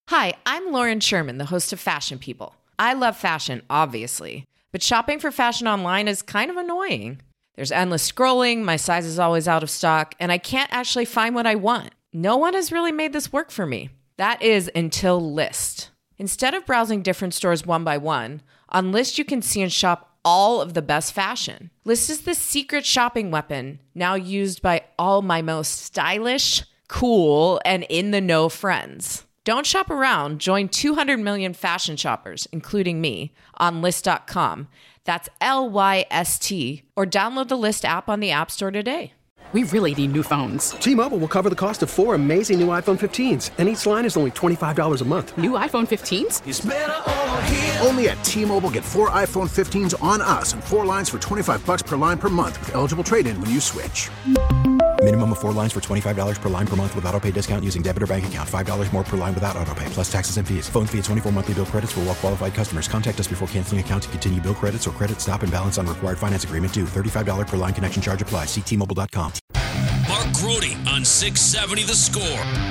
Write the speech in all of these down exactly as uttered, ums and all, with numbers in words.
Hi, I'm Lauren Sherman, the host of Fashion People. I love fashion, obviously, but shopping for fashion online is kind of annoying. There's endless scrolling, my size is always out of stock, and I can't actually find what I want. No one has really made this work for me. That is until Lyst. Instead of browsing different stores one by one, on Lyst you can see and shop all of the best fashion. Lyst is the secret shopping weapon, now used by all my most stylish, cool, and in-the-know friends. Don't shop around. Join two hundred million fashion shoppers, including me, on Lyst dot com. That's L Y S T. Or download the Lyst app on the App Store today. We really need new phones. T-Mobile will cover the cost of four amazing new iPhone fifteens, and each line is only twenty-five dollars a month. New iPhone fifteens? It's better over here. Only at T-Mobile, get four iPhone fifteens on us and four lines for twenty-five bucks per line per month with eligible trade-in when you switch. Minimum of four lines for twenty-five dollars per line per month with autopay discount using debit or bank account. five dollars more per line without autopay, plus taxes and fees. Phone fee at twenty-four monthly bill credits for well-qualified customers. Contact us before canceling account to continue bill credits or credit stop and balance on required finance agreement due. thirty-five dollars per line connection charge applies. See T Mobile dot com. Mark Grody on six seventy The Score.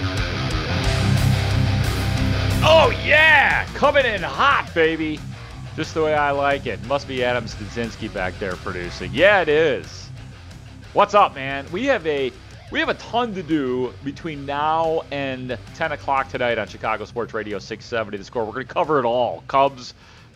Oh, yeah! Coming in hot, baby. Just the way I like it. Must be Adam Stadzinski back there producing. Yeah, it is. What's up, man? We have a we have a ton to do between now and ten o'clock tonight on Chicago Sports Radio six seventy The Score. We're going to cover it all. Cubs,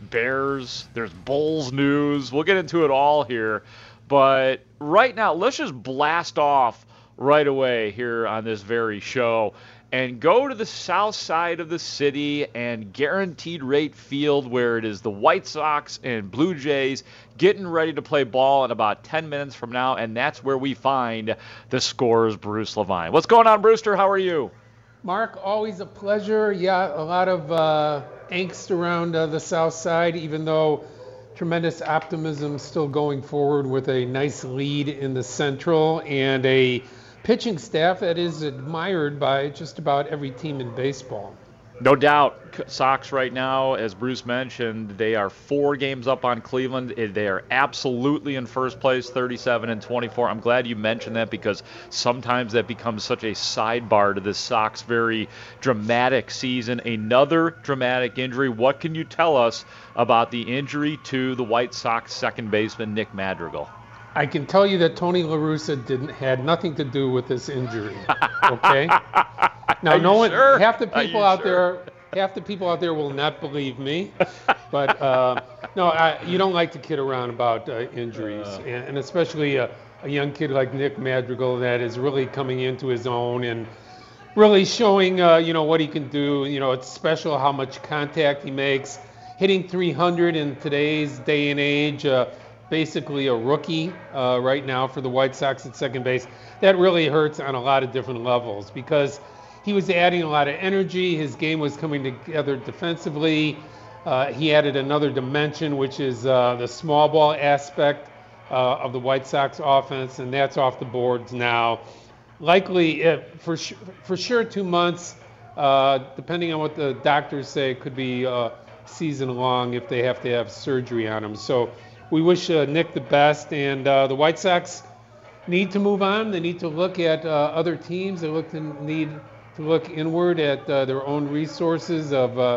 Bears, there's Bulls news. We'll get into it all here. But right now, let's just blast off right away here on this very show and go to the south side of the city and Guaranteed Rate Field, where it is the White Sox and Blue Jays getting ready to play ball in about ten minutes from now, and that's where we find the Score's Bruce Levine. What's going on, Brewster? How are you? Mark, always a pleasure. Yeah, a lot of uh, angst around uh, the south side, even though tremendous optimism still going forward with a nice lead in the Central and a pitching staff that is admired by just about every team in baseball. No doubt. Sox right now, as Bruce mentioned, they are four games up on Cleveland. They are absolutely in first place, thirty-seven and twenty-four. I'm glad you mentioned that because sometimes that becomes such a sidebar to the Sox very dramatic season. Another dramatic injury. What can you tell us about the injury to the White Sox second baseman, Nick Madrigal? I can tell you that Tony La Russa didn't had nothing to do with this injury. Okay. Now, no one, sure? half the people out sure? there, half the people out there will not believe me. But uh, no, I, you don't like to kid around about uh, injuries, uh, and, and especially a, a young kid like Nick Madrigal that is really coming into his own and really showing, uh, you know, what he can do. You know, it's special how much contact he makes, hitting three hundred in today's day and age. Uh, basically a rookie uh, right now for the White Sox at second base. That really hurts on a lot of different levels because he was adding a lot of energy. His game was coming together defensively. Uh, he added another dimension, which is uh, the small ball aspect uh, of the White Sox offense, and that's off the boards now. Likely, if, for, sh- for sure, two months, uh, depending on what the doctors say, it could be uh, season long if they have to have surgery on him. So we wish uh, Nick the best, and uh, the White Sox need to move on. They need to look at uh, other teams. They look to need to look inward at uh, their own resources of uh,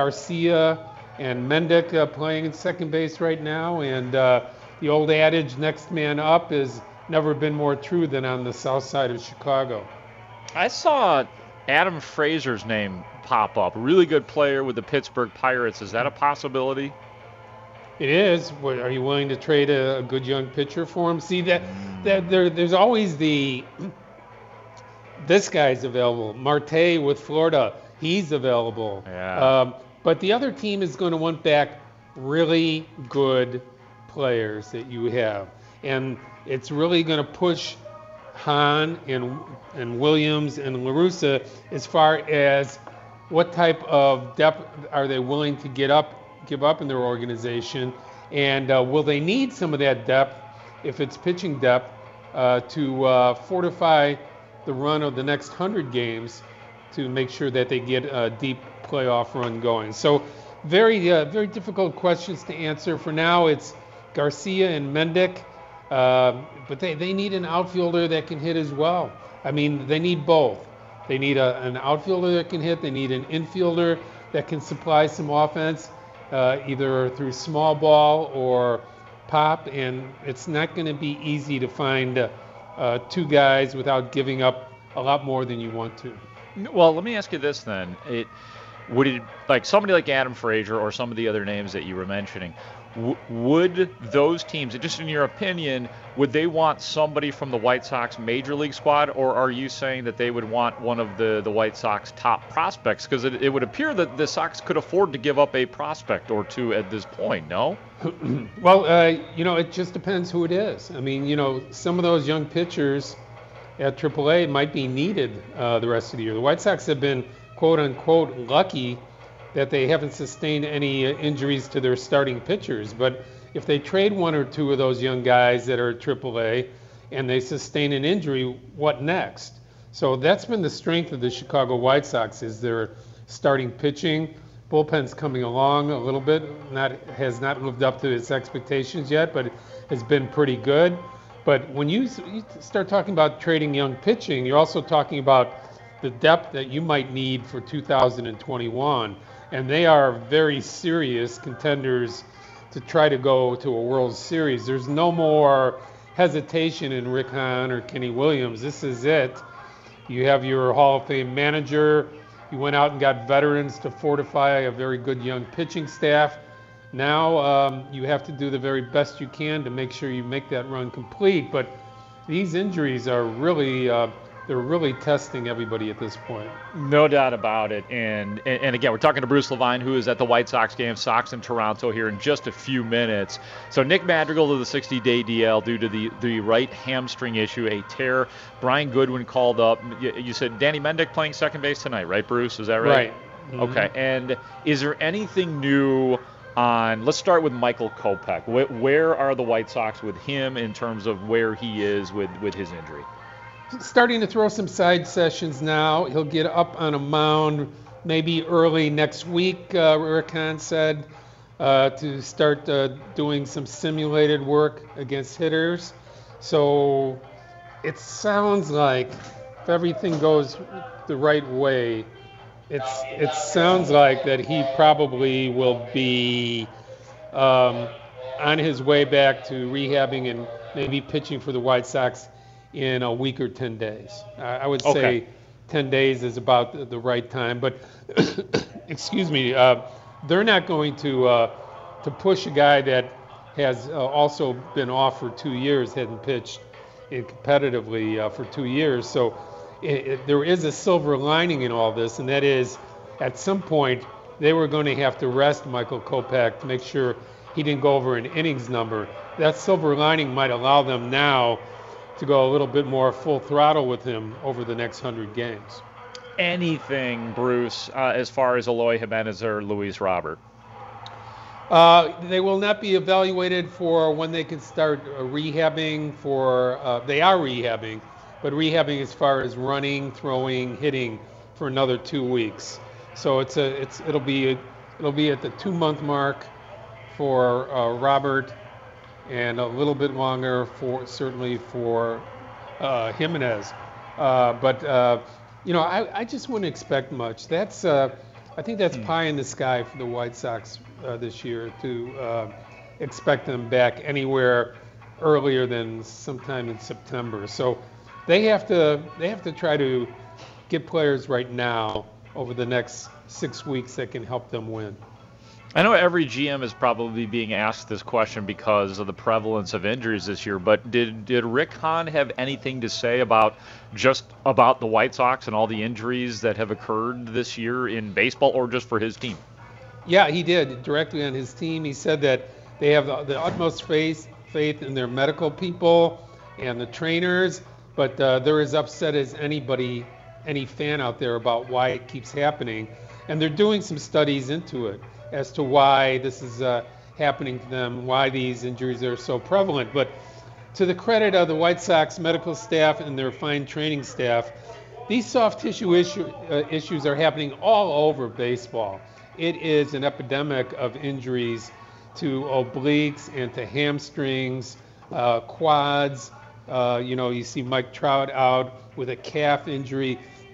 Garcia and Mendick uh, playing in second base right now. And uh, the old adage, next man up, has never been more true than on the south side of Chicago. I saw Adam Frazier's name pop up. Really good player with the Pittsburgh Pirates. Is that a possibility? It is. What, are you willing to trade a, a good young pitcher for him? See that, that there, there's always the this guy's available. Marte with Florida, he's available. Yeah. Um, but the other team is going to want back really good players that you have, and it's really going to push Hahn and and Williams and La Russa as far as what type of depth are they willing to get up. give up in their organization, and uh, will they need some of that depth, if it's pitching depth, uh, to uh, fortify the run of the next one hundred games to make sure that they get a deep playoff run going. So very, uh, very difficult questions to answer. For now, it's Garcia and Mendick, uh, but they, they need an outfielder that can hit as well. I mean, they need both. They need a, an outfielder that can hit. They need an infielder that can supply some offense, uh, either through small ball or pop. And it's not going to be easy to find uh, uh, two guys without giving up a lot more than you want to. Well, let me ask you this then. It would it like somebody like Adam Frazier or some of the other names that you were mentioning, w- would those teams, just in your opinion, would they want somebody from the White Sox major league squad, or are you saying that they would want one of the, the White Sox top prospects? Because it, it would appear that the Sox could afford to give up a prospect or two at this point, no? Well, uh, you know, it just depends who it is. I mean, you know, some of those young pitchers at triple A might be needed uh, the rest of the year. The White Sox have been, quote unquote, lucky that they haven't sustained any uh, injuries to their starting pitchers. But if they trade one or two of those young guys that are at triple A and they sustain an injury, what next? So that's been the strength of the Chicago White Sox, is their starting pitching. Bullpen's coming along a little bit, not has not lived up to its expectations yet, but has been pretty good. But when you, you start talking about trading young pitching, you're also talking about the depth that you might need for two thousand twenty-one. And they are very serious contenders to try to go to a World Series. There's no more hesitation in Rick Hahn or Kenny Williams. This is it. You have your Hall of Fame manager. You went out and got veterans to fortify a very good young pitching staff. Now um, you have to do the very best you can to make sure you make that run complete. But these injuries are really, uh, they're really testing everybody at this point. No doubt about it. And, and and again, we're talking to Bruce Levine, who is at the White Sox game, Sox in Toronto, here in just a few minutes. So Nick Madrigal to the sixty-day D L due to the, the right hamstring issue, a tear. Brian Goodwin called up. You, you said Danny Mendick playing second base tonight, right, Bruce? Is that right? Right. Mm-hmm. Okay. And is there anything new on, let's start with Michael Kopech. Where, where are the White Sox with him in terms of where he is with, with his injury? Starting to throw some side sessions now. He'll get up on a mound maybe early next week, uh, Rick Hahn said, uh, to start uh, doing some simulated work against hitters. So it sounds like if everything goes the right way, it's it sounds like that he probably will be um, on his way back to rehabbing and maybe pitching for the White Sox in a week or ten days. Uh, I would say Okay. ten days is about the, the right time. But excuse me, uh, they're not going to uh, to push a guy that has uh, also been off for two years, hadn't pitched in competitively uh, for two years. So it, it, there is a silver lining in all this, and that is, at some point they were going to have to rest Michael Kopech to make sure he didn't go over an innings number. That silver lining might allow them now to go a little bit more full throttle with him over the next hundred games. Anything, Bruce, uh, as far as Eloy Jimenez or Luis Robert? Uh, they will not be evaluated for when they can start uh, rehabbing for, uh, they are rehabbing, but rehabbing as far as running, throwing, hitting for another two weeks. So it's a, it's, it'll be, a, it'll be at the two month mark for uh, Robert, and a little bit longer for certainly for uh, Jimenez. Uh, but uh, you know, I, I just wouldn't expect much. That's uh, I think that's pie in the sky for the White Sox uh, this year to uh, expect them back anywhere earlier than sometime in September. So they have to they have to try to get players right now over the next six weeks that can help them win. I know every G M is probably being asked this question because of the prevalence of injuries this year, but did did Rick Hahn have anything to say about just about the White Sox and all the injuries that have occurred this year in baseball, or just for his team? Yeah, he did, directly on his team. He said that they have the, the utmost faith, faith in their medical people and the trainers, but uh, they're as upset as anybody, any fan out there about why it keeps happening. And they're doing some studies into it as to why this is uh, happening to them, why these injuries are so prevalent. But to the credit of the White Sox medical staff and their fine training staff, these soft tissue issue, uh, issues are happening all over baseball. It is an epidemic of injuries to obliques and to hamstrings, uh, quads. Uh, you know, you see Mike Trout out with a calf injury.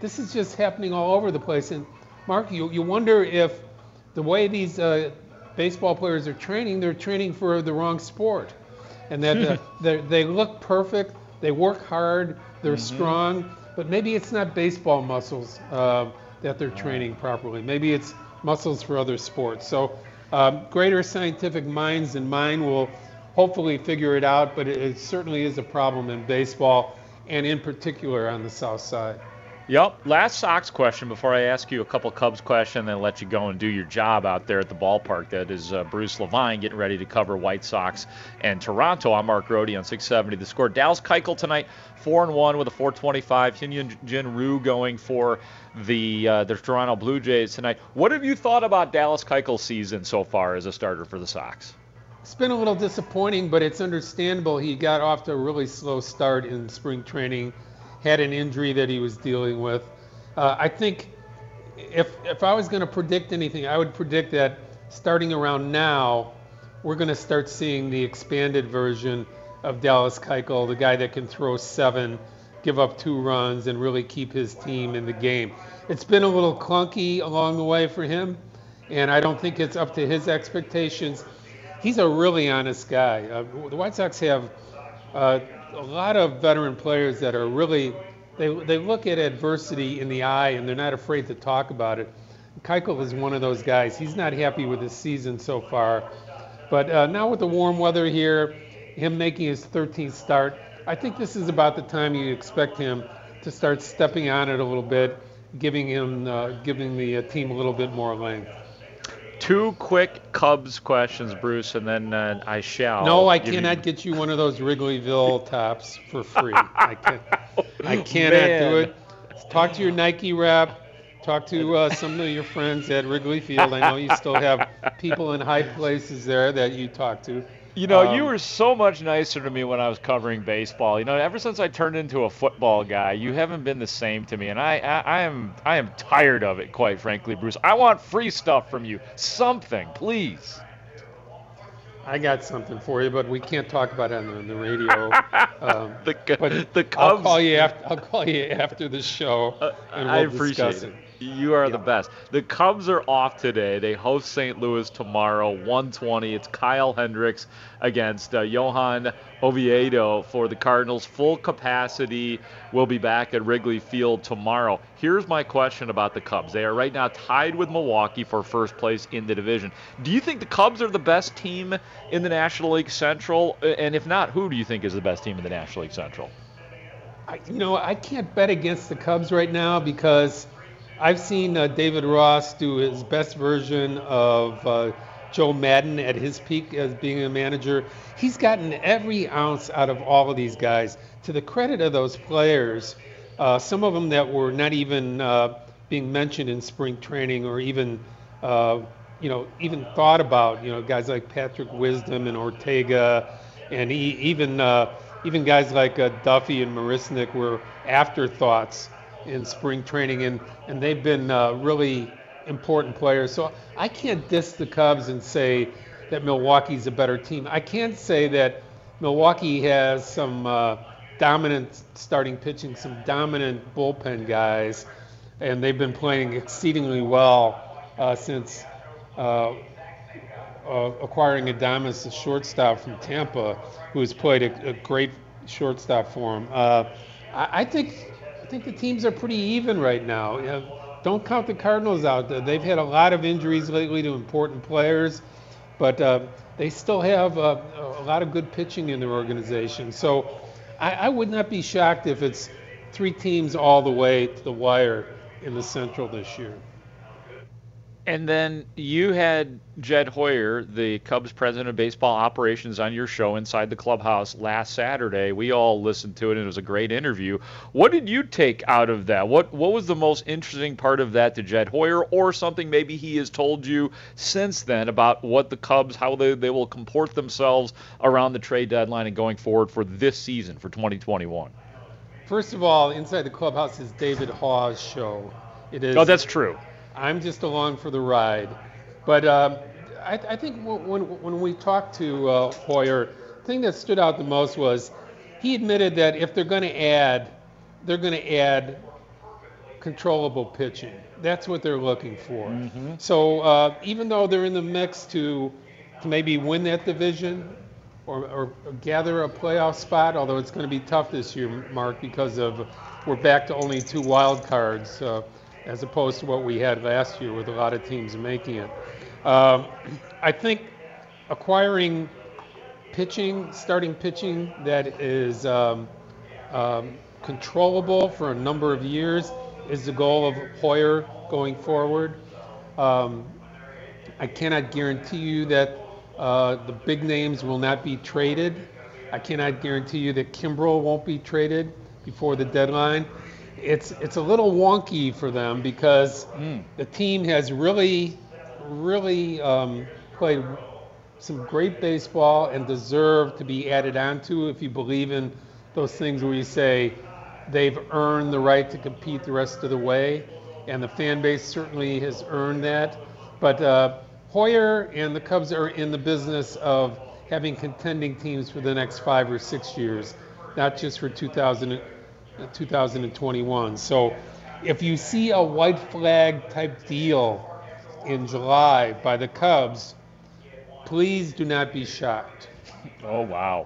this is just happening all over the place. And Mark, you, you wonder if the way these uh, baseball players are training, they're training for the wrong sport. And that uh, they they look perfect, they work hard, they're mm-hmm. strong, but maybe it's not baseball muscles uh, that they're training properly. Maybe it's muscles for other sports. So um, greater scientific minds than mine will hopefully figure it out, but it, it certainly is a problem in baseball, and in particular on the South Side. Yep. Last Sox question before I ask you a couple Cubs questions and then let you go and do your job out there at the ballpark. That is uh, Bruce Levine getting ready to cover White Sox and Toronto. I'm Mark Grody on six seventy The Score. Dallas Keuchel tonight, four and one with a four twenty-five. Hyun Jin Ryu going for the uh, the Toronto Blue Jays tonight. What have you thought about Dallas Keuchel's season so far as a starter for the Sox? It's been a little disappointing, but it's understandable. He got off to a really slow start in spring training. Had an injury that he was dealing with. Uh, I think if if I was going to predict anything, I would predict that starting around now, we're going to start seeing the expanded version of Dallas Keuchel, the guy that can throw seven, give up two runs, and really keep his team in the game. It's been a little clunky along the way for him, and I don't think it's up to his expectations. He's a really honest guy. Uh, the White Sox have uh, a lot of veteran players that are really, they they look at adversity in the eye and they're not afraid to talk about it. Keuchel is one of those guys. He's not happy with his season so far. But uh, now with the warm weather here, him making his thirteenth start, I think this is about the time you expect him to start stepping on it a little bit, giving him, uh, giving the uh, team a little bit more length. Two quick Cubs questions, Bruce, and then uh, I shall. No, I cannot you... get you one of those Wrigleyville tops for free. I can't. I cannot Man. do it. Talk to your Nike rep. Talk to uh, some of your friends at Wrigley Field. I know you still have people in high places there that you talk to. You know, um, you were so much nicer to me when I was covering baseball. You know, ever since I turned into a football guy, you haven't been the same to me, and I, I, I am, I am tired of it, quite frankly, Bruce. I want free stuff from you, something, please. I got something for you, but we can't talk about it on the radio. Um, the, but the Cubs. I'll call you after. I'll call you after the show, uh, and we'll I appreciate discuss it. it. You are yeah. the best. The Cubs are off today. They host Saint Louis tomorrow, one twenty. It's Kyle Hendricks against uh, Johan Oviedo for the Cardinals. Full capacity. Will be back at Wrigley Field tomorrow. Here's my question about the Cubs. They are right now tied with Milwaukee for first place in the division. Do you think the Cubs are the best team in the National League Central? And if not, who do you think is the best team in the National League Central? I, you know, I can't bet against the Cubs right now because I've seen uh, David Ross do his best version of uh, Joe Madden at his peak as being a manager. He's gotten every ounce out of all of these guys. To the credit of those players, uh, some of them that were not even uh, being mentioned in spring training or even, uh, you know, even thought about. You know, guys like Patrick Wisdom and Ortega, and he, even uh, even guys like uh, Duffy and Marisnik were afterthoughts in spring training, and, and they've been uh, really important players. So I can't diss the Cubs and say that Milwaukee's a better team. I can't say that Milwaukee has some uh, dominant starting pitching, some dominant bullpen guys, and they've been playing exceedingly well uh, since uh, uh, acquiring Adames, the shortstop from Tampa, who has played a, a great shortstop for him. Uh, I, I think I think the teams are pretty even right now. You know, don't count the Cardinals out. They've had a lot of injuries lately to important players, but uh, they still have uh, a lot of good pitching in their organization. So I, I would not be shocked if it's three teams all the way to the wire in the Central this year. And then you had Jed Hoyer, the Cubs president of baseball operations, on your show Inside the Clubhouse last Saturday. We all listened to it, and it was a great interview. What did you take out of that? What what was the most interesting part of that to Jed Hoyer, or something maybe he has told you since then about what the Cubs, how they, they will comport themselves around the trade deadline and going forward for this season, for twenty twenty-one? First of all, Inside the Clubhouse is David Hawes' show. It is. Oh, that's true. I'm just along for the ride. But um, I, I think when, when we talked to uh, Hoyer, the thing that stood out the most was he admitted that if they're going to add, they're going to add controllable pitching. That's what they're looking for. Mm-hmm. So uh, even though they're in the mix to, to maybe win that division or, or gather a playoff spot, although it's going to be tough this year, Mark, because of we're back to only two wild cards uh, as opposed to what we had last year with a lot of teams making it. Um, I think acquiring pitching, starting pitching that is um, um, controllable for a number of years is the goal of Hoyer going forward. Um, I cannot guarantee you that uh, the big names will not be traded. I cannot guarantee you that Kimbrel won't be traded before the deadline. It's it's a little wonky for them because mm. the team has really, really um, played some great baseball and deserve to be added onto if you believe in those things where you say they've earned the right to compete the rest of the way, and the fan base certainly has earned that. But uh, Hoyer and the Cubs are in the business of having contending teams for the next five or six years, not just for two thousand, two thousand twenty-one. So if you see a white flag type deal in July by the Cubs, please do not be shocked. Oh, wow.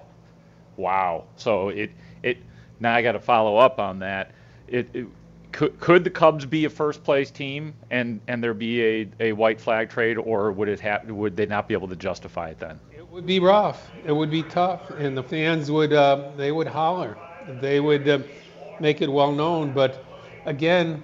Wow. So it it now I got to follow up on that. It, it could could the Cubs be a first place team and, and there be a, a white flag trade, or would it ha- would they not be able to justify it then? It would be rough. It would be tough, and the fans would uh, they would holler. They would uh, make it well known. But again,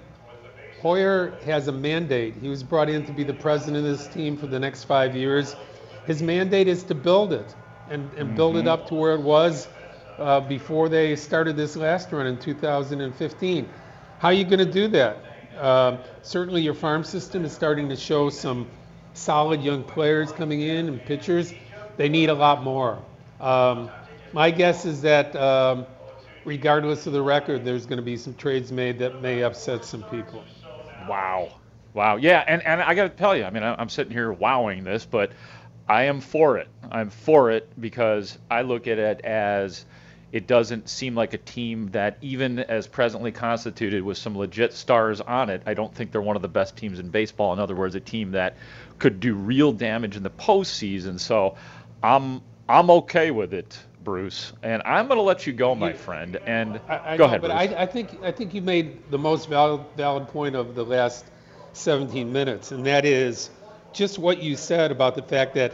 Hoyer has a mandate. He was brought in to be the president of this team for the next five years. His mandate is to build it and, and mm-hmm. build it up to where it was uh, before they started this last run in two thousand fifteen. How are you going to do that? Uh, certainly your farm system is starting to show some solid young players coming in and pitchers. They need a lot more. Um, my guess is that um, regardless of the record, there's going to be some trades made that may upset some people. Wow. Wow. Yeah, and, and I got to tell you, I mean, I'm sitting here wowing this, but I am for it. I'm for it because I look at it as it doesn't seem like a team that, even as presently constituted with some legit stars on it, I don't think they're one of the best teams in baseball. In other words, a team that could do real damage in the postseason. So I'm I'm okay with it, Bruce, and I'm going to let you go, my friend. And I, I go know, ahead, but Bruce. I, I think I think you made the most valid valid point of the last seventeen minutes, and that is just what you said about the fact that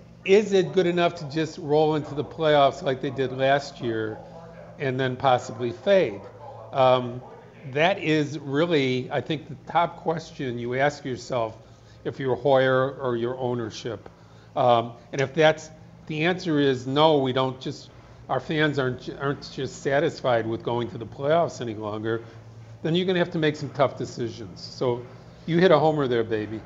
is it good enough to just roll into the playoffs like they did last year and then possibly fade? Um, that is really, I think, the top question you ask yourself if you're Hoyer or your ownership. Um, and if that's the answer is no, we don't just, our fans aren't aren't just satisfied with going to the playoffs any longer, then you're going to have to make some tough decisions. So you hit a homer there, baby.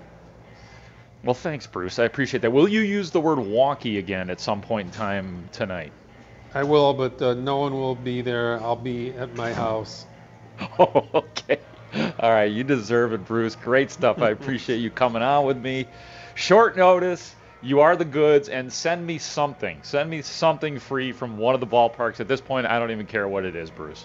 Well, thanks, Bruce. I appreciate that. Will you use the word wonky again at some point in time tonight? I will, but uh, no one will be there. I'll be at my house. Oh, okay. All right. You deserve it, Bruce. Great stuff. I appreciate you coming on with me. Short notice. You are the goods, and send me something. Send me something free from one of the ballparks. At this point, I don't even care what it is, Bruce.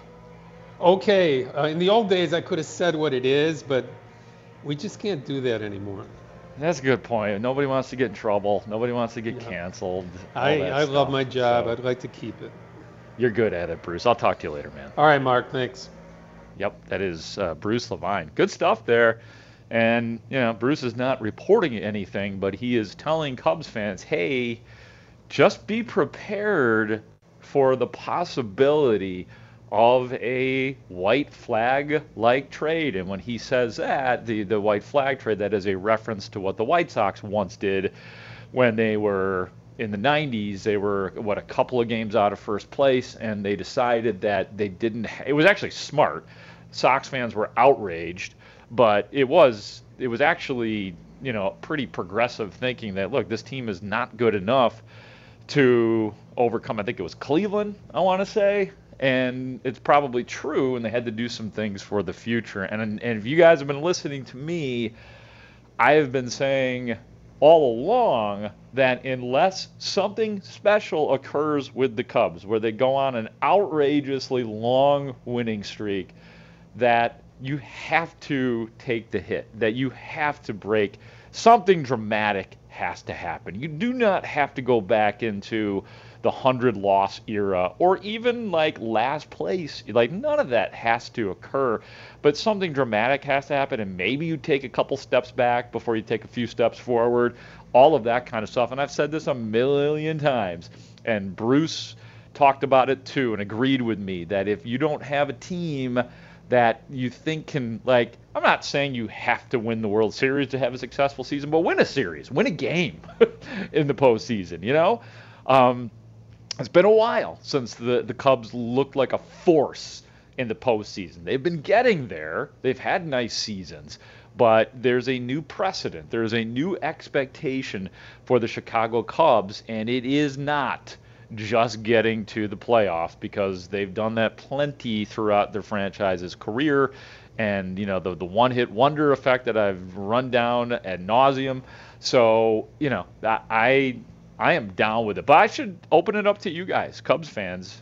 Okay. Uh, in the old days, I could have said what it is, but we just can't do that anymore. That's a good point. Nobody wants to get in trouble. Nobody wants to get yeah. canceled. I, I stuff. love my job. So, I'd like to keep it. You're good at it, Bruce. I'll talk to you later, man. All right, Mark. Thanks. Yep, that is uh, Bruce Levine. Good stuff there. And, you know, Bruce is not reporting anything, but he is telling Cubs fans, hey, just be prepared for the possibility of a white flag-like trade. And when he says that, the, the white flag trade, that is a reference to what the White Sox once did when they were in the nineties. They were, what, a couple of games out of first place, and they decided that they didn't – it was actually smart. Sox fans were outraged, but it was it was actually, you know, pretty progressive thinking that, look, this team is not good enough to overcome, I think it was Cleveland, I want to say. And it's probably true, and they had to do some things for the future. And, and if you guys have been listening to me, I have been saying all along that unless something special occurs with the Cubs, where they go on an outrageously long winning streak, that you have to take the hit, that you have to break. Something dramatic has to happen. You do not have to go back into the hundred loss era or even like last place. Like none of that has to occur, but something dramatic has to happen, and maybe you take a couple steps back before you take a few steps forward, all of that kind of stuff. And I've said this a million times, and Bruce talked about it too and agreed with me that if you don't have a team that you think can, like, I'm not saying you have to win the World Series to have a successful season, but win a series, win a game in the postseason, you know? Um, it's been a while since the, the Cubs looked like a force in the postseason. They've been getting there. They've had nice seasons, but there's a new precedent. There's a new expectation for the Chicago Cubs, and it is not just getting to the playoffs, because they've done that plenty throughout their franchise's career. And, you know, the the one-hit wonder effect that I've run down ad nauseum. So, you know, I I am down with it. But I should open it up to you guys, Cubs fans.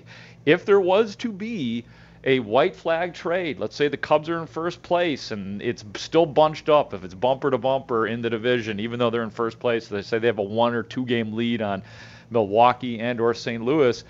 If there was to be a white flag trade, let's say the Cubs are in first place and it's still bunched up, if it's bumper to bumper in the division, even though they're in first place, they say they have a one or two game lead on Milwaukee and or Saint Louis,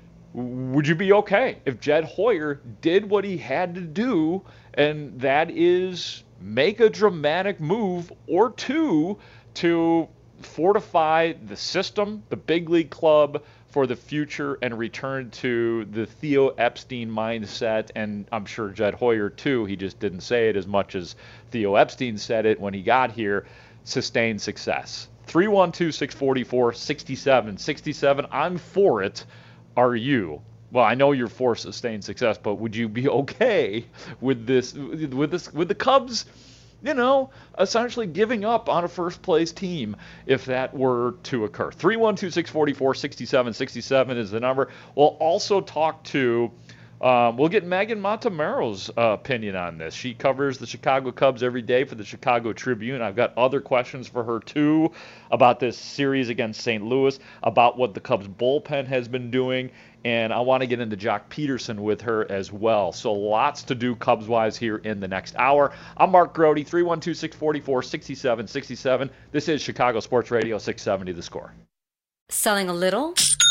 would you be okay if Jed Hoyer did what he had to do, and that is make a dramatic move or two to fortify the system, the big league club, for the future, and return to the Theo Epstein mindset? And I'm sure Jed Hoyer too, he just didn't say it as much as Theo Epstein said it when he got here, sustained success. three one two, six four four, six seven six seven. I'm for it. Are you? Well, I know you're for sustained success, but would you be okay with this, with this, with the Cubs, you know, essentially giving up on a first place team if that were to occur? three one two, six four four, six seven six seven is the number. We'll also talk to Um, we'll get Megan Montemero's uh, opinion on this. She covers the Chicago Cubs every day for the Chicago Tribune. I've got other questions for her, too, about this series against Saint Louis, about what the Cubs bullpen has been doing, and I want to get into Jock Peterson with her as well. So lots to do Cubs-wise here in the next hour. I'm Mark Grote, three one two, six four four, six seven six seven. This is Chicago Sports Radio six seventy The Score. Selling a little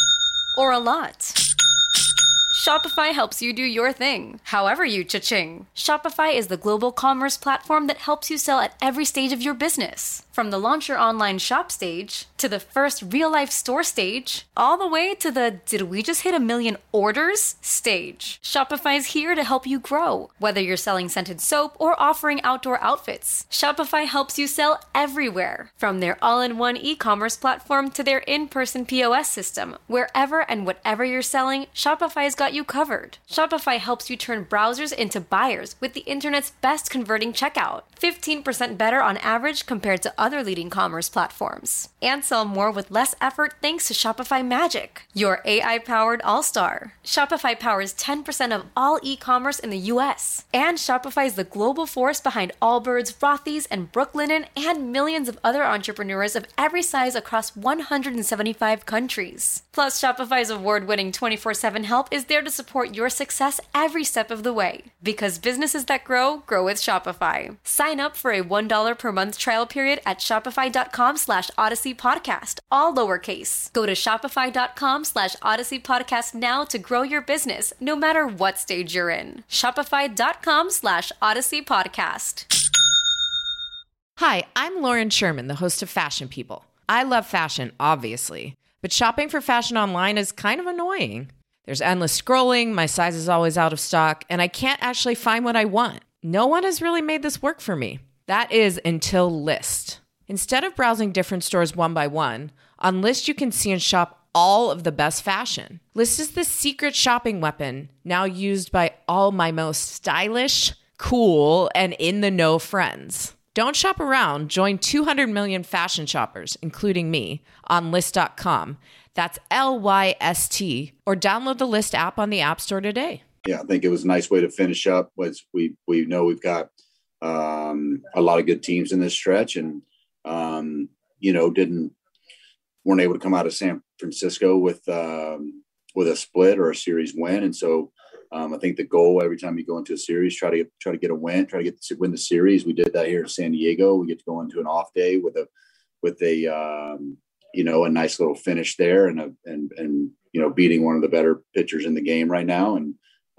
or a lot? Shopify helps you do your thing, however you cha-ching. Shopify is the global commerce platform that helps you sell at every stage of your business. From the launch your online shop stage, to the first real-life store stage, all the way to the did we just hit a million orders stage. Shopify's here to help you grow. Whether you're selling scented soap or offering outdoor outfits, Shopify helps you sell everywhere. From their all-in-one e-commerce platform to their in-person P O S system, wherever and whatever you're selling, Shopify's got you covered. Shopify helps you turn browsers into buyers with the internet's best converting checkout. fifteen percent better on average compared to other leading commerce platforms. And sell more with less effort thanks to Shopify Magic, your A I-powered all-star. Shopify powers ten percent of all e-commerce in the U S. And Shopify is the global force behind Allbirds, Rothy's, and Brooklinen, and millions of other entrepreneurs of every size across one hundred seventy-five countries. Plus, Shopify's award-winning twenty-four seven help is there to support your success every step of the way. Because businesses that grow, grow with Shopify. Sign up for a one dollar per month trial period at shopify.com slash Odyssey Podcast, all lowercase. Go to shopify.com slash Odyssey Podcast now to grow your business, no matter what stage you're in. Shopify.com slash Odyssey Podcast. Hi, I'm Lauren Sherman, the host of Fashion People. I love fashion, obviously, but shopping for fashion online is kind of annoying. There's endless scrolling, my size is always out of stock, and I can't actually find what I want. No one has really made this work for me. That is until Lyst. Instead of browsing different stores one by one, on Lyst you can see and shop all of the best fashion. Lyst is the secret shopping weapon now used by all my most stylish, cool, and in-the-know friends. Don't shop around. Join two hundred million fashion shoppers, including me, on Lyst dot com. That's L Y S T, or download the Lyst app on the App Store today. Yeah, I think it was a nice way to finish up. Was we we know we've got um, a lot of good teams in this stretch, and um, you know didn't weren't able to come out of San Francisco with um, with a split or a series win, and so Um, I think the goal every time you go into a series, try to get, try to get a win, try to get to win the series. We did that here in San Diego. We get to go into an off day with a, with a, um, you know, a nice little finish there and, a, and, and, you know, beating one of the better pitchers in the game right now. And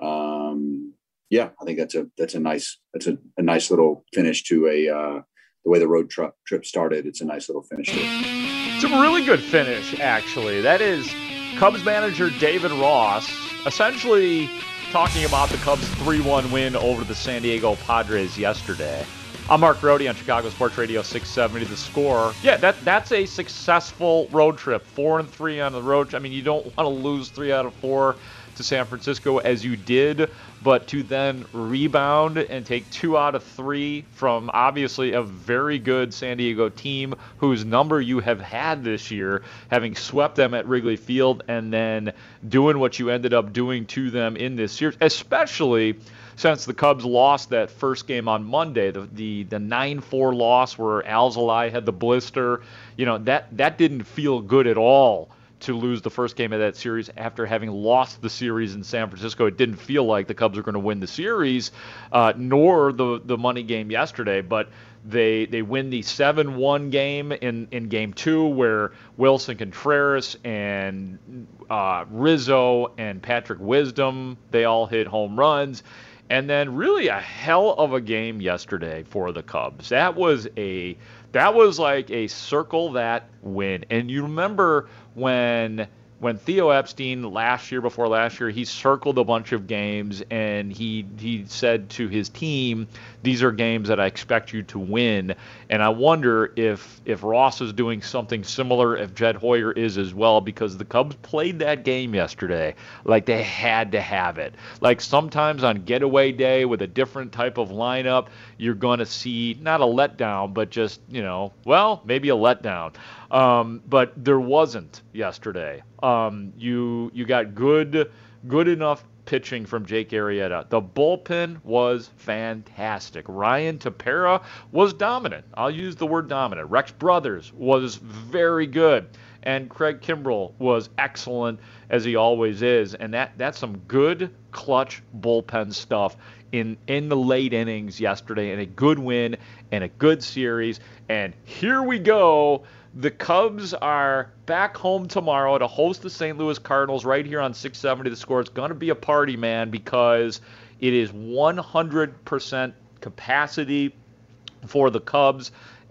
um, yeah, I think that's a, that's a nice, that's a, a nice little finish to a, uh, the way the road trip trip started. It's a nice little finish to it. It's a really good finish, actually. That is Cubs manager David Ross essentially talking about the Cubs three one win over the San Diego Padres yesterday. I'm Mark Grote on Chicago Sports Radio six seventy The Score. Yeah, that that's a successful road trip. Four and three on the road. I mean, you don't want to lose three out of four to San Francisco as you did, but to then rebound and take two out of three from obviously a very good San Diego team whose number you have had this year, having swept them at Wrigley Field and then doing what you ended up doing to them in this series, especially since the Cubs lost that first game on Monday, the the, the nine four loss where Alzolay had the blister. You know, that, that didn't feel good at all to lose the first game of that series after having lost the series in San Francisco. It didn't feel like the Cubs were going to win the series, uh, nor the, the money game yesterday, but they they win the seven one game in, in game two where Wilson Contreras and uh, Rizzo and Patrick Wisdom, they all hit home runs. And then really a hell of a game yesterday for the Cubs. That was a that was like a circle that win. And you remember when when Theo Epstein last year, before last year, he circled a bunch of games and he he said to his team, these are games that I expect you to win. And I wonder if if Ross is doing something similar, if Jed Hoyer is as well, because the Cubs played that game yesterday like they had to have it. Like sometimes on getaway day with a different type of lineup, you're going to see not a letdown, but just, you know, well, maybe a letdown. Um, but there wasn't yesterday. Um, you you got good good enough pitching from Jake Arrieta. The bullpen was fantastic. Ryan Tepera was dominant. I'll use the word dominant. Rex Brothers was very good. And Craig Kimbrell was excellent, as he always is. And that that's some good clutch bullpen stuff in, in the late innings yesterday, and a good win and a good series. And here we go. The Cubs are back home tomorrow to host the Saint Louis Cardinals right here on six seventy The Score. It's going to be a party, man, because it is one hundred percent capacity for the Cubs,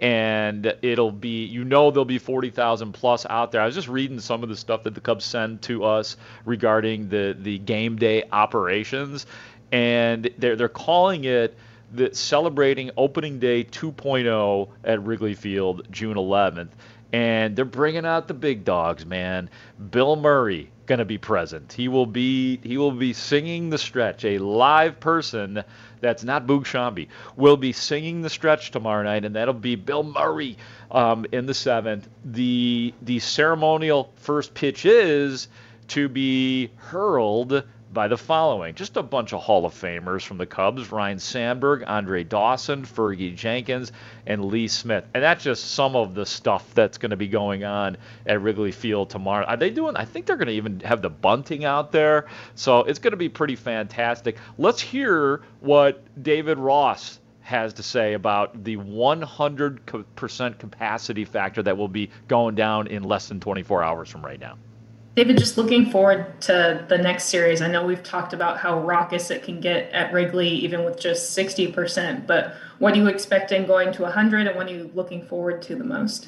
and it'll be, you know, there'll be forty thousand plus out there. I was just reading some of the stuff that the Cubs send to us regarding the, the game day operations, and they're, they're calling it the celebrating opening day two point oh at Wrigley Field, June eleventh. And they're bringing out the big dogs, man. Bill Murray going to be present. He will be he will be singing the stretch. A live person that's not Boog Sciambi will be singing the stretch tomorrow night, and that'll be Bill Murray um, in the seventh. The the ceremonial first pitch is to be hurled by the following. Just a bunch of Hall of Famers from the Cubs: Ryne Sandberg, Andre Dawson, Fergie Jenkins, and Lee Smith. And that's just some of the stuff that's going to be going on at Wrigley Field tomorrow. Are they doing, I think they're going to even have the bunting out there. So it's going to be pretty fantastic. Let's hear what David Ross has to say about the one hundred percent capacity factor that will be going down in less than twenty-four hours from right now. David, just looking forward to the next series. I know we've talked about how raucous it can get at Wrigley, even with just sixty percent, but what are you expecting going to one hundred, and what are you looking forward to the most?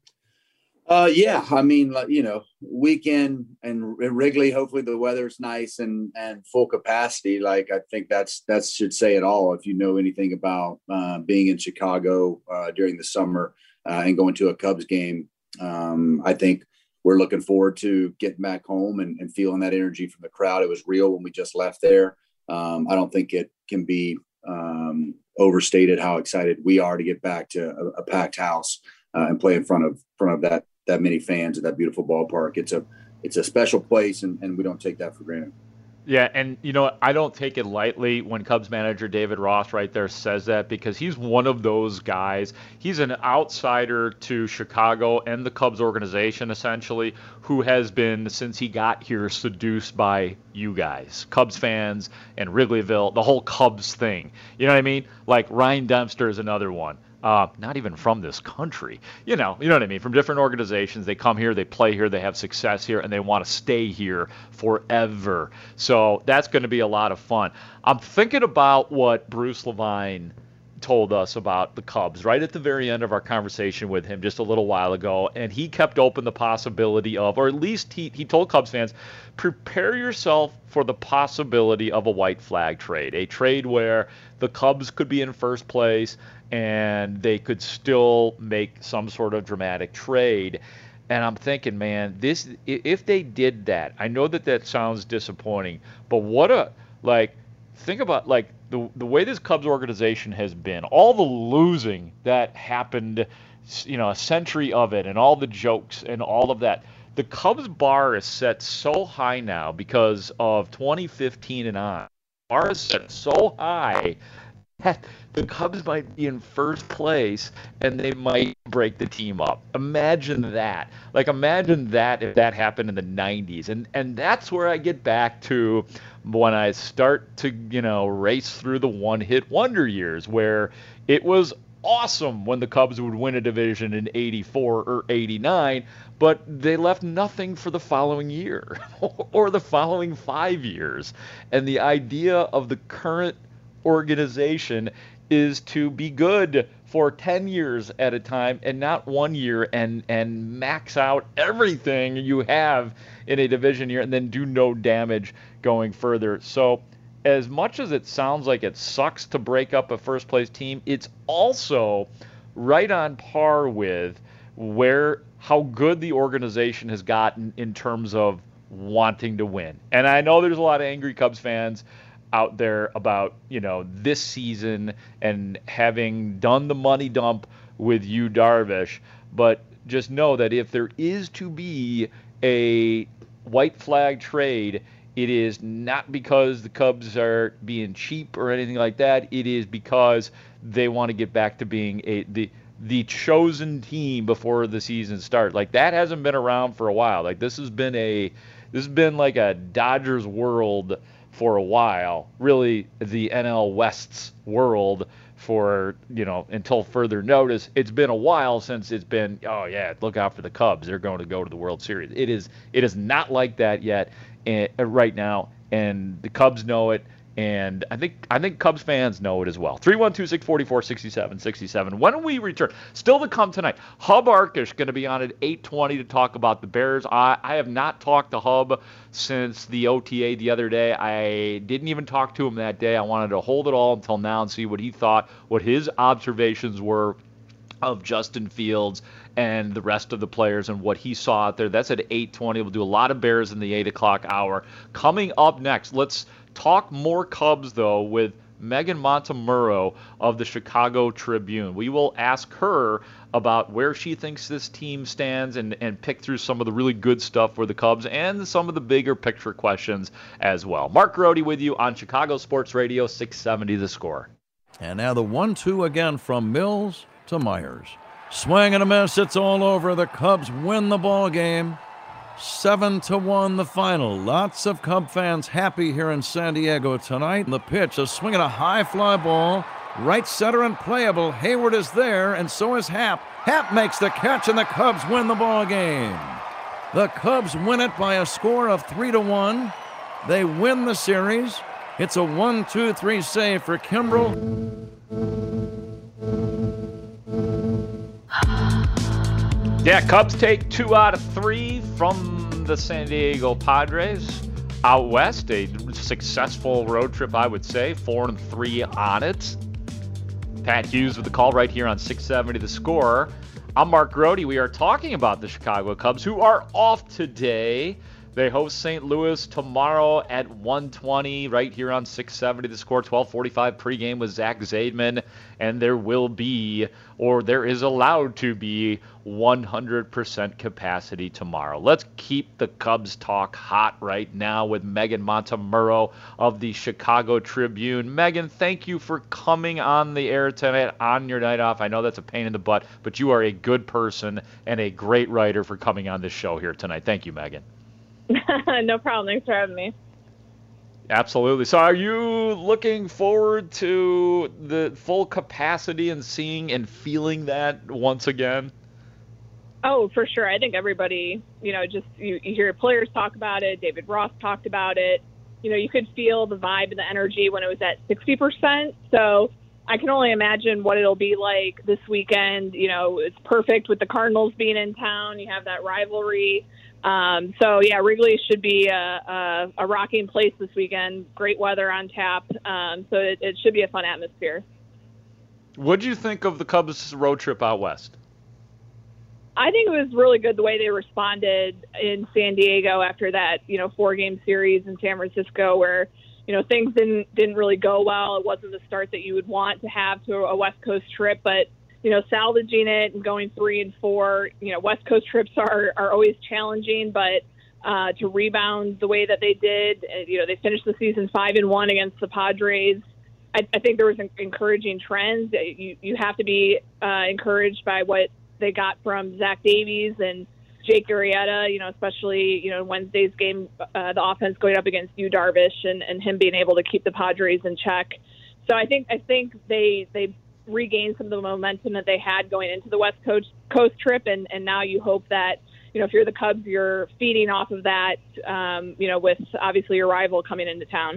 Uh, yeah, I mean, like, you know, weekend and Wrigley, hopefully the weather's nice and, and full capacity. Like, I think that's, that should say it all. If you know anything about uh, being in Chicago uh, during the summer uh, and going to a Cubs game, um, I think we're looking forward to getting back home and, and feeling that energy from the crowd. It was real when we just left there. Um, I don't think it can be um, overstated how excited we are to get back to a, a packed house uh, and play in front of front of that that many fans at that beautiful ballpark. It's a it's a special place, and, and we don't take that for granted. Yeah, and you know, I don't take it lightly when Cubs manager David Ross right there says that, because he's one of those guys. He's an outsider to Chicago and the Cubs organization, essentially, who has been, since he got here, seduced by you guys, Cubs fans and Wrigleyville, the whole Cubs thing. You know what I mean? Like Ryan Dempster is another one. Uh, not even from this country, you know, you know what I mean? From different organizations, they come here, they play here, they have success here, and they want to stay here forever. So that's going to be a lot of fun. I'm thinking about what Bruce Levine told us about the Cubs right at the very end of our conversation with him just a little while ago, and he kept open the possibility of, or at least he, he told Cubs fans, prepare yourself for the possibility of a white flag trade, a trade where the Cubs could be in first place and they could still make some sort of dramatic trade. And I'm thinking, man, this if they did that, I know that that sounds disappointing, but what a, like, think about, like, the the way this Cubs organization has been, all the losing that happened, you know, a century of it, and all the jokes and all of that. The Cubs bar is set so high now because of twenty fifteen and on. The bar is set so high that the Cubs might be in first place and they might break the team up. Imagine that. Like, imagine that if that happened in the nineties. And and that's where I get back to when I start to, you know, race through the one-hit wonder years, where it was awesome when the Cubs would win a division in eighty-four or eighty-nine, but they left nothing for the following year or the following five years. And the idea of the current organization is to be good for ten years at a time and not one year, and and max out everything you have in a division year and then do no damage going further. So as much as it sounds like it sucks to break up a first place team, it's also right on par with where how good the organization has gotten in terms of wanting to win. And I know there's a lot of angry Cubs fans out there about, you know, this season and having done the money dump with Yu Darvish, but just know that if there is to be a white flag trade, it is not because the Cubs are being cheap or anything like that. It is because they want to get back to being a the the chosen team before the season starts. Like, that hasn't been around for a while. Like, this has been a this has been like a Dodgers world for a while, really the N L West's world for, you know, until further notice. It's been a while since it's been, oh yeah, look out for the Cubs, they're going to go to the World Series. It is it is not like that yet uh, right now, and the Cubs know it, and I think I think Cubs fans know it as well. three one two, six four four, six seven six seven. When we return, still to come tonight, Hub Arkush going to be on at eight twenty to talk about the Bears. I, I have not talked to Hub since the O T A the other day. I didn't even talk to him that day. I wanted to hold it all until now and see what he thought, what his observations were of Justin Fields and the rest of the players and what he saw out there. That's at eight twenty. We'll do a lot of Bears in the eight o'clock hour. Coming up next, let's talk more Cubs, though, with Megan Montemurro of the Chicago Tribune. We will ask her about where she thinks this team stands and, and pick through some of the really good stuff for the Cubs and some of the bigger picture questions as well. Mark Grote with you on Chicago Sports Radio, six seventy The Score. And now the one two again from Mills to Myers. Swing and a miss. It's all over. The Cubs win the ball game. Seven to one the final. Lots of Cub fans happy here in San Diego tonight. The pitch, a swing and a high fly ball. Right center and playable. Hayward is there, and so is Happ. Happ makes the catch, and the Cubs win the ball game. The Cubs win it by a score of three to one. They win the series. It's a one two three save for Kimbrel. Yeah, Cubs take two out of three from the San Diego Padres out west. A successful road trip, I would say. Four and three on it. Pat Hughes with the call right here on six seventy The Score. I'm Mark Grote. We are talking about the Chicago Cubs, who are off today They host Saint Louis tomorrow at one twenty right here on six seventy. The Score, twelve forty-five pregame with Zach Zaidman. And there will be, or there is allowed to be, one hundred percent capacity tomorrow. Let's keep the Cubs talk hot right now with Megan Montemurro of the Chicago Tribune. Megan, thank you for coming on the air tonight on your night off. I know that's a pain in the butt, but you are a good person and a great writer for coming on this show here tonight. Thank you, Megan. No problem. Thanks for having me. Absolutely. So are you looking forward to the full capacity and seeing and feeling that once again? Oh, for sure. I think everybody, you know, just you, you hear players talk about it. David Ross talked about it. You know, you could feel the vibe and the energy when it was at sixty percent. So I can only imagine what it'll be like this weekend. You know, it's perfect with the Cardinals being in town. You have that rivalry. Um, so, yeah, Wrigley should be a, a, a rocking place this weekend. Great weather on tap. Um, so it, it should be a fun atmosphere. What do you think of the Cubs' road trip out west? I think it was really good the way they responded in San Diego after that, you know, four-game series in San Francisco where, you know, things didn't didn't really go well. It wasn't the start that you would want to have to a West Coast trip, but you know, salvaging it and going three and four, you know, West Coast trips are, are always challenging, but uh, to rebound the way that they did, you know, they finished the season five and one against the Padres. I, I think there was an encouraging trends. You, you have to be uh, encouraged by what they got from Zach Davies and Jake Arrieta, you know, especially, you know, Wednesday's game, uh, the offense going up against Yu Darvish and, and him being able to keep the Padres in check. So I think, I think they, they, regain some of the momentum that they had going into the West Coast Coast trip, and, and now you hope that, you know, if you're the Cubs, you're feeding off of that, um, you know, with obviously your rival coming into town.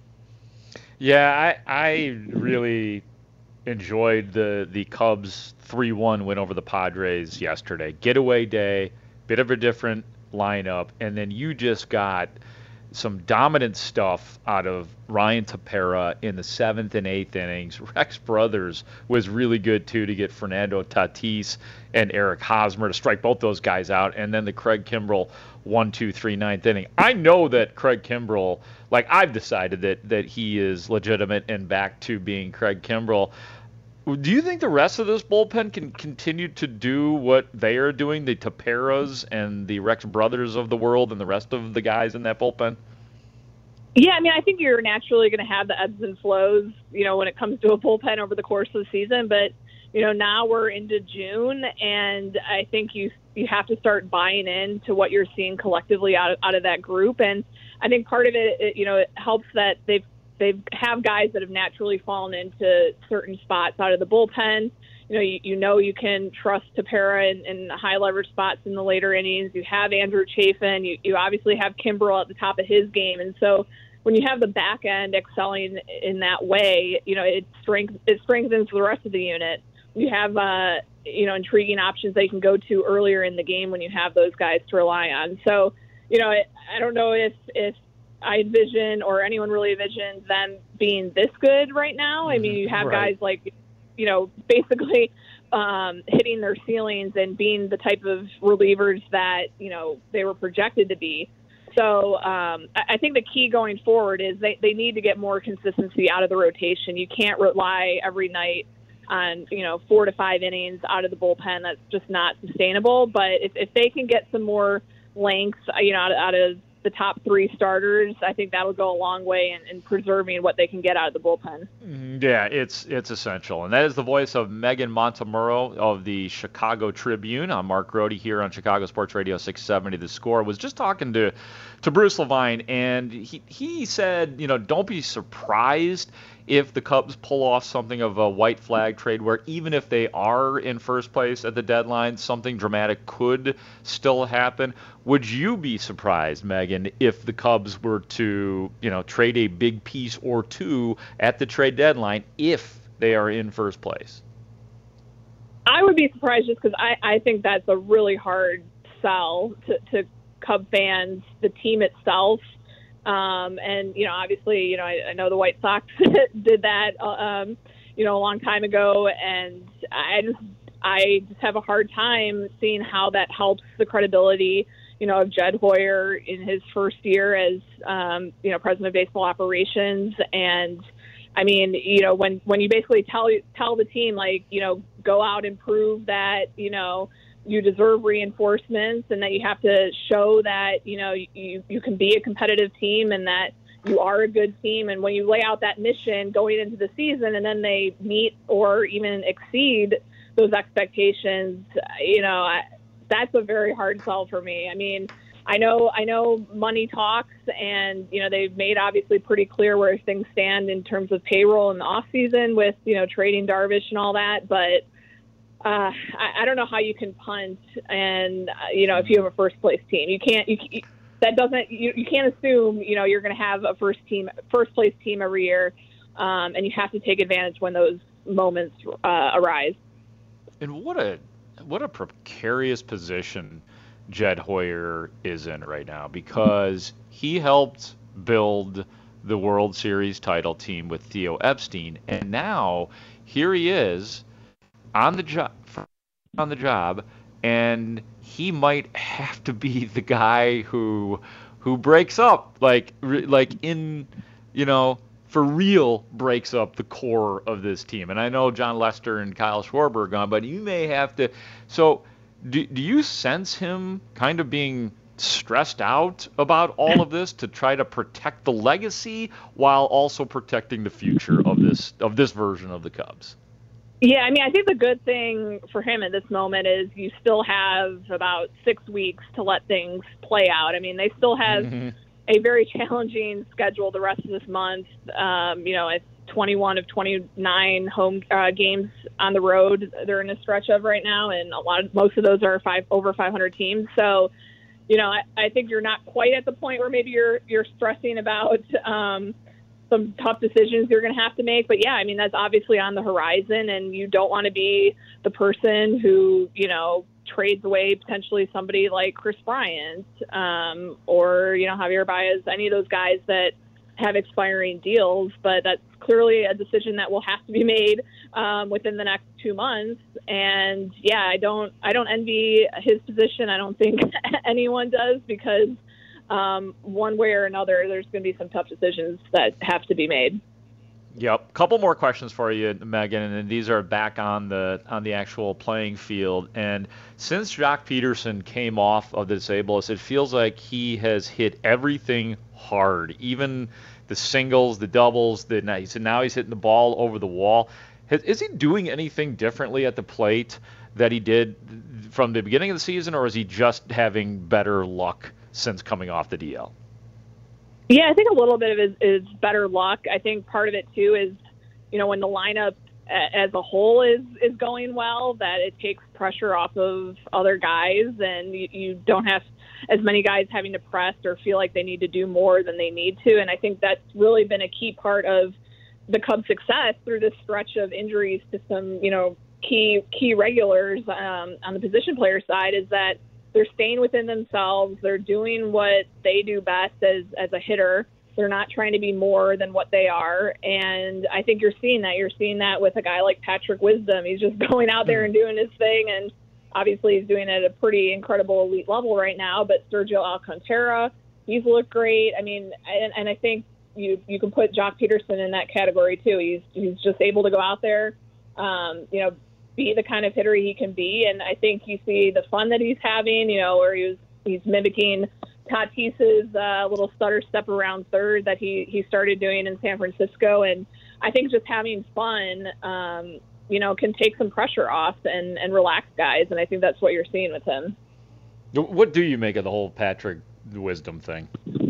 Yeah, I I really enjoyed the the Cubs three one win over the Padres yesterday. Getaway day, bit of a different lineup, and then you just got some dominant stuff out of Ryan Tepera in the seventh and eighth innings. Rex Brothers was really good, too, to get Fernando Tatis and Eric Hosmer to strike both those guys out. And then the Craig Kimbrell one two three ninth inning. I know that Craig Kimbrell, like I've decided that, that he is legitimate and back to being Craig Kimbrell. Do you think the rest of this bullpen can continue to do what they are doing, the Teperas and the Rex Brothers of the world and the rest of the guys in that bullpen? Yeah, I mean, I think you're naturally going to have the ebbs and flows, you know, when it comes to a bullpen over the course of the season. But, you know, now we're into June, and I think you you have to start buying into what you're seeing collectively out of, out of that group. And I think part of it, it, you know, it helps that they've They have guys that have naturally fallen into certain spots out of the bullpen. You know, you, you know you can trust Tepera in, in high leverage spots in the later innings. You have Andrew Chafin. You, you obviously have Kimbrell at the top of his game. And so when you have the back end excelling in that way, you know, it strength, it strengthens the rest of the unit. You have, uh, you know, intriguing options that you can go to earlier in the game when you have those guys to rely on. So, you know, I, I don't know if, if, I envision or anyone really envisions them being this good right now. I mean, you have right. guys like, you know, basically um, hitting their ceilings and being the type of relievers that, you know, they were projected to be. So um, I think the key going forward is they, they need to get more consistency out of the rotation. You can't rely every night on, you know, four to five innings out of the bullpen. That's just not sustainable. But if, if they can get some more length, you know, out, out of the top three starters, I think that'll go a long way in, in preserving what they can get out of the bullpen. Yeah, it's it's essential. And that is the voice of Megan Montemurro of the Chicago Tribune. I'm Mark Grody here on Chicago Sports Radio six seventy The Score. Was just talking to, to Bruce Levine, and he, he said, you know, don't be surprised if the Cubs pull off something of a white flag trade where even if they are in first place at the deadline, something dramatic could still happen. Would you be surprised, Megan, if the Cubs were to, you know, trade a big piece or two at the trade deadline if they are in first place? I would be surprised just because I, I think that's a really hard sell to, to Cub fans, the team itself. Um, and, you know, obviously, you know, I, I know the White Sox did that, um, you know, a long time ago. And I just, I just have a hard time seeing how that helps the credibility, you you know, of Jed Hoyer in his first year as, um, you know, president of baseball operations. And I mean, you know, when, when you basically tell, tell the team, like, you know, go out and prove that, you know, you deserve reinforcements and that you have to show that, you know, you, you can be a competitive team and that you are a good team. And when you lay out that mission going into the season and then they meet or even exceed those expectations, you know, I, that's a very hard sell for me. I mean, I know, I know money talks, and, you know, they've made obviously pretty clear where things stand in terms of payroll in the off season with, you know, trading Darvish and all that. But uh, I, I don't know how you can punt. And, uh, you know, if you have a first place team, you can't, you, you that doesn't, you, you can't assume, you know, you're going to have a first team, first place team every year. Um, and you have to take advantage when those moments uh, arise. And what a, what a precarious position Jed Hoyer is in right now, because he helped build the World Series title team with Theo Epstein, and now here he is on the job, on the job, and he might have to be the guy who who breaks up, like like in, you know, for real breaks up the core of this team. And I know John Lester and Kyle Schwarber are gone, but you may have to. So do, do you sense him kind of being stressed out about all of this to try to protect the legacy while also protecting the future of this of this version of the Cubs? Yeah, I mean, I think the good thing for him at this moment is you still have about six weeks to let things play out. I mean, they still have mm-hmm. a very challenging schedule the rest of this month. Um, you know, it's twenty-one of twenty-nine home uh, games on the road they're in a stretch of right now, and a lot of most of those are five over five hundred teams. So, you know, I, I think you're not quite at the point where maybe you're you're stressing about um, some tough decisions you're going to have to make. But yeah, I mean, that's obviously on the horizon, and you don't want to be the person who, you know, trades away potentially somebody like Chris Bryant um, or, you know, Javier Baez, any of those guys that have expiring deals. But that's clearly a decision that will have to be made um, within the next two months. And yeah, I don't, I don't envy his position. I don't think anyone does, because um, one way or another, there's going to be some tough decisions that have to be made. Yep. Couple more questions for you, Megan, and these are back on the on the actual playing field. And since Joc Pederson came off of the disabled list, it feels like he has hit everything hard, even the singles, the doubles. The he said now he's hitting the ball over the wall. Has, is he doing anything differently at the plate that he did from the beginning of the season, or is he just having better luck since coming off the D L? Yeah, I think a little bit of it is, is better luck. I think part of it, too, is, you know, when the lineup as a whole is, is going well, that it takes pressure off of other guys, and you, you don't have as many guys having to press or feel like they need to do more than they need to. And I think that's really been a key part of the Cubs' success through this stretch of injuries to some, you know, key key regulars um, on the position player side, is that they're staying within themselves. They're doing what they do best as, as a hitter. They're not trying to be more than what they are. And I think you're seeing that. You're seeing that with a guy like Patrick Wisdom. He's just going out there and doing his thing. And obviously he's doing it at a pretty incredible elite level right now. But Sergio Alcantara, he's looked great. I mean, and, and I think you you can put Joc Pederson in that category too. He's, he's just able to go out there, um, you know, be the kind of hitter he can be. And I think you see the fun that he's having, you know, where he was, he's mimicking Tatis's uh, little stutter step around third that he, he started doing in San Francisco. And I think just having fun, um, you know, can take some pressure off and, and relax guys. And I think that's what you're seeing with him. What do you make of the whole Patrick Wisdom thing?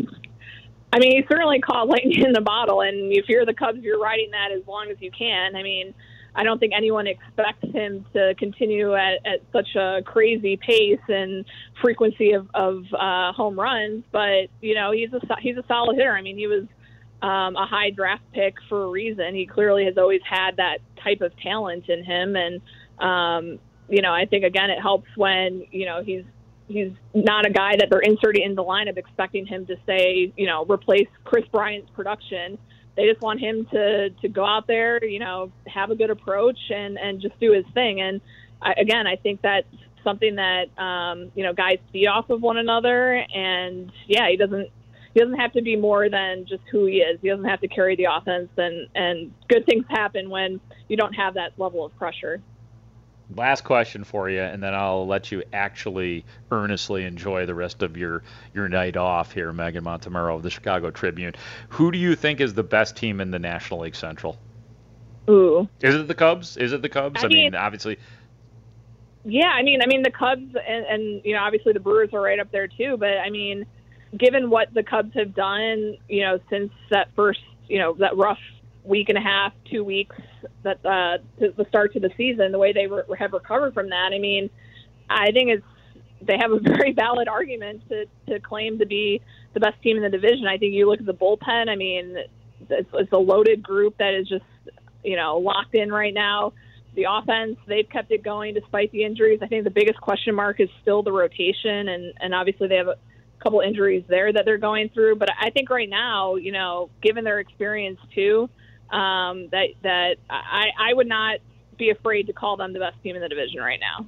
I mean, he certainly caught lightning in the bottle. And if you're the Cubs, you're riding that as long as you can. I mean, I don't think anyone expects him to continue at, at such a crazy pace and frequency of, of uh, home runs, but you know, he's a he's a solid hitter. I mean, he was um, a high draft pick for a reason. He clearly has always had that type of talent in him, and um, you know, I think again it helps when you know he's he's not a guy that they're inserting in the lineup expecting him to say you know replace Chris Bryant's production. They just want him to, to go out there, you know, have a good approach and, and just do his thing. And I, again, I think that's something that, um, you know, guys feed off of one another. And, yeah, he doesn't he doesn't have to be more than just who he is. He doesn't have to carry the offense. And, and good things happen when you don't have that level of pressure. Last question for you, and then I'll let you actually earnestly enjoy the rest of your, your night off here, Megan Montemurro of the Chicago Tribune. Who do you think is the best team in the National League Central? Ooh. Is it the Cubs? Is it the Cubs? I, I mean, mean, obviously. Yeah, I mean, I mean the Cubs and, and, you know, obviously the Brewers are right up there too. But, I mean, given what the Cubs have done, you know, since that first, you know, that rough week and a half, two weeks, that uh, to the start to the season, the way they re- have recovered from that, I mean, I think it's they have a very valid argument to, to claim to be the best team in the division. I think you look at the bullpen, I mean, it's, it's a loaded group that is just, you know, locked in right now. The offense, they've kept it going despite the injuries. I think the biggest question mark is still the rotation, and, and obviously they have a couple injuries there that they're going through. But I think right now, you know, given their experience too, Um, that that I, I would not be afraid to call them the best team in the division right now.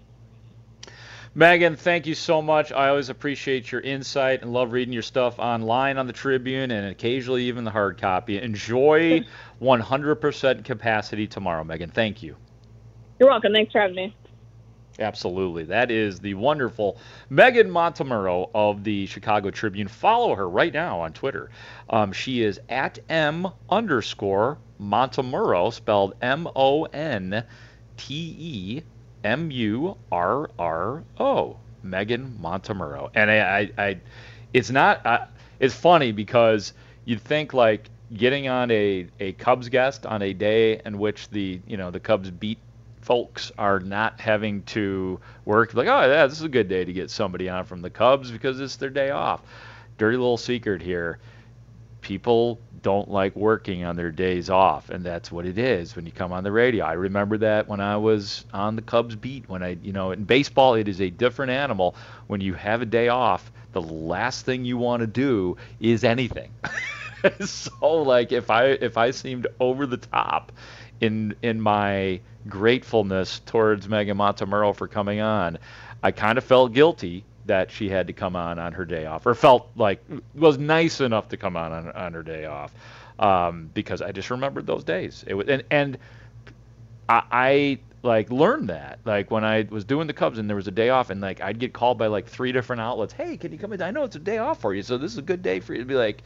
Megan, thank you so much. I always appreciate your insight and love reading your stuff online on the Tribune and occasionally even the hard copy. Enjoy one hundred percent capacity tomorrow, Megan. Thank you. You're welcome. Thanks for having me. Absolutely. That is the wonderful Megan Montemurro of the Chicago Tribune. Follow her right now on Twitter. Um, she is at M underscore Montemurro, spelled M O N T E M U R R O. Megan Montemurro. And I, I, I it's not, uh, it's funny because you'd think like getting on a, a Cubs guest on a day in which the, you know, the Cubs beat folks are not having to work, like, oh, yeah, this is a good day to get somebody on from the Cubs because it's their day off. Dirty little secret here. People don't like working on their days off, and that's what it is when you come on the radio. I remember that when I was on the Cubs beat. When I, you know, in baseball, it is a different animal. When you have a day off, the last thing you want to do is anything. So, like, if I if I seemed over the top in in my gratefulness towards Megan Montemurro for coming on, I kind of felt guilty that she had to come on on her day off, or felt like was nice enough to come on on, on her day off, um, because I just remembered those days. It was, and, and I, I like learned that, like when I was doing the Cubs and there was a day off, and like I'd get called by like three different outlets. Hey, can you come in? I know it's a day off for you, so this is a good day for you to be like,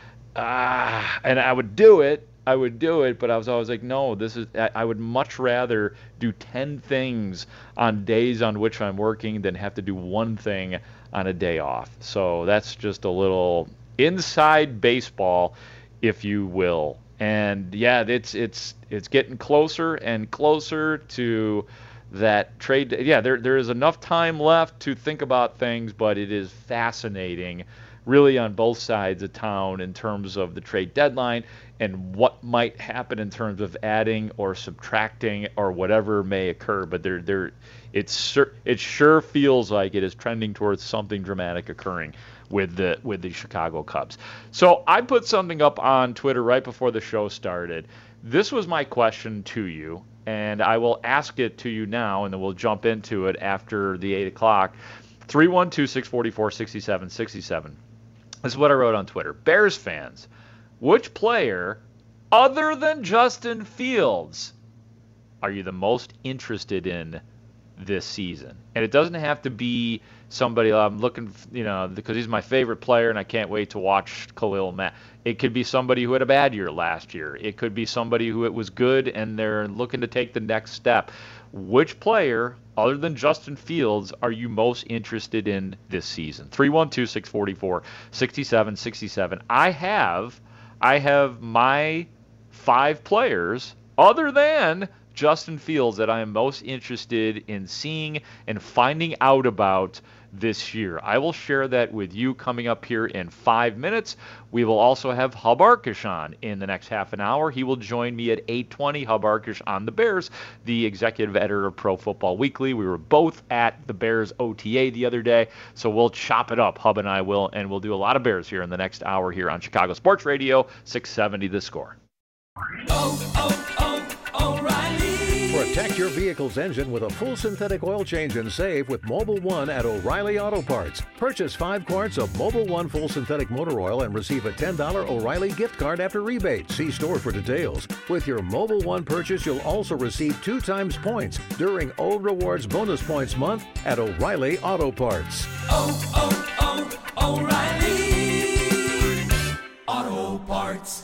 ah, and I would do it. I would do it, but I was always like, no, this is, I would much rather do ten things on days on which I'm working than have to do one thing on a day off. So that's just a little inside baseball, if you will. And yeah, it's it's it's getting closer and closer to that trade. Yeah, there there is enough time left to think about things, but it is fascinating, really, on both sides of town in terms of the trade deadline and what might happen in terms of adding or subtracting or whatever may occur. But there, there, it's it sure feels like it is trending towards something dramatic occurring with the with the Chicago Cubs. So I put something up on Twitter right before the show started. This was my question to you, and I will ask it to you now, and then we'll jump into it after the eight o'clock. three one two, six four four, six seven six seven. This is what I wrote on Twitter. Bears fans, which player, other than Justin Fields, are you the most interested in this season? And it doesn't have to be somebody I'm looking, you know, because he's my favorite player and I can't wait to watch Khalil Mack. It could be somebody who had a bad year last year. It could be somebody who it was good and they're looking to take the next step. Which player, other than Justin Fields, are you most interested in this season? three one two, six four four, six seven six seven. I have, I have my five players, other than Justin Fields, that I am most interested in seeing and finding out about this year. I will share that with you coming up here in five minutes. We will also have Hub Arkush on in the next half an hour. He will join me at eight twenty. Hub Arkush on the Bears, the executive editor of Pro Football Weekly. We were both at the Bears O T A the other day, so we'll chop it up. Hub and I will, and we'll do a lot of Bears here in the next hour here on Chicago Sports Radio, six seventy The Score. Oh, oh, oh, O'Reilly. For a Protect your vehicle's engine with a full synthetic oil change and save with Mobil one at O'Reilly Auto Parts. Purchase five quarts of Mobil one full synthetic motor oil and receive a ten dollars O'Reilly gift card after rebate. See store for details. With your Mobil one purchase, you'll also receive two times points during O Rewards Bonus Points Month at O'Reilly Auto Parts. Oh, oh, oh, O'Reilly Auto Parts.